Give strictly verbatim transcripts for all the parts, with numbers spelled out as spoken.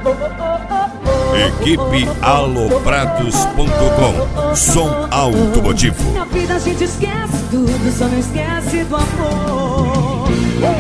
Equipe aloprados ponto com. Som automotivo. Na vida a gente esquece tudo, só não esquece do amor.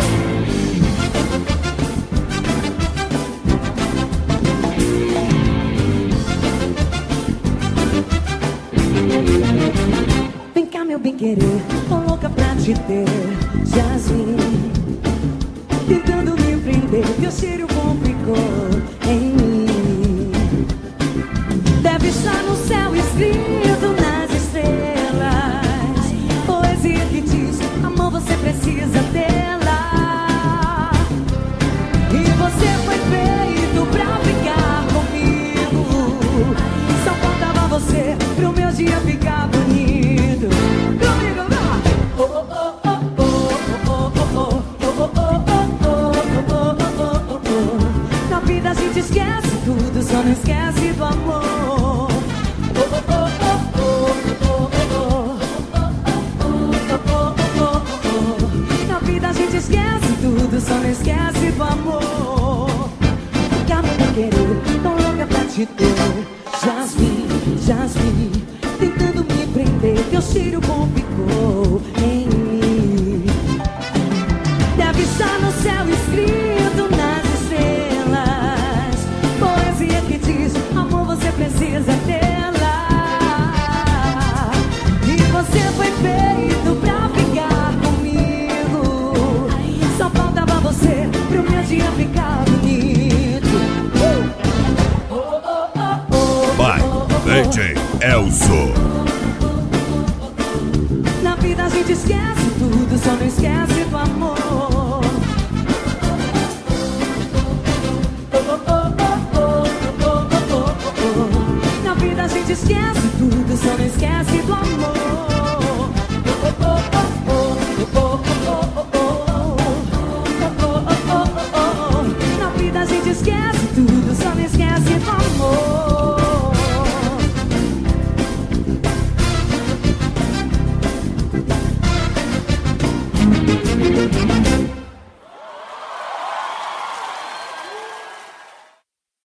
Vem cá, meu bem-querer, tô louca pra te ter, Jasmine. Tentando me prender, teu cheiro complicou em mim. Deve estar no céu escrito nas estrelas, poesia que diz, amor, você precisa tê-la. E você foi feito pra ficar comigo, só faltava você pro meu dia ficar bonito. Comigo, vai! Oh, oh, oh, oh, oh, oh, oh, oh, oh, oh, oh. Na vida a gente esquece tudo, só não esquece do amor. Na vida a gente esquece tudo, só não esquece do amor. Fica me querer, tão louca pra te ter, Jasmine, Jasmine. Tentando me prender, teu cheiro complicou em mim. Deve estar no céu escrito nas estrelas, poesia que diz, amor, você precisa tê-la. E você foi feito pra ficar comigo, só faltava você pro meu dia ficar bonito. uh! oh, oh, oh, oh, Vai, D J Elzo.